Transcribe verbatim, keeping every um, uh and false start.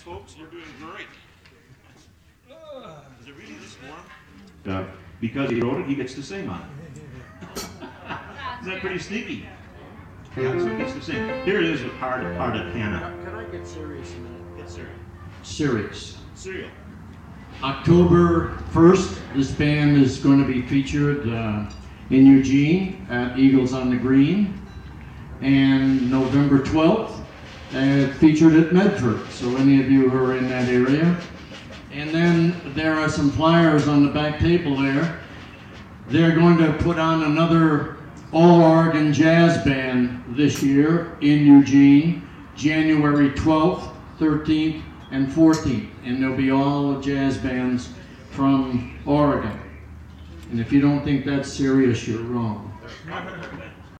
folks. You're doing great. Uh, is it really this warm? Uh, because he wrote it, he gets to sing on it. Isn't that pretty sneaky? Yeah, so he gets to sing. Here it is with Hard of Hard of Hannah. Can I get serious a minute? Get serious. Serious. Serial. October first, this band is going to be featured uh, in Eugene at Eagles on the Green. And November twelfth, uh, featured at Medford. So any of you who are in that area. And then there are some flyers on the back table there. They're going to put on another All-Oregon Jazz Band this year in Eugene, January twelfth, thirteenth, and fourteenth. And there'll be all the jazz bands from Oregon. And if you don't think that's serious, you're wrong.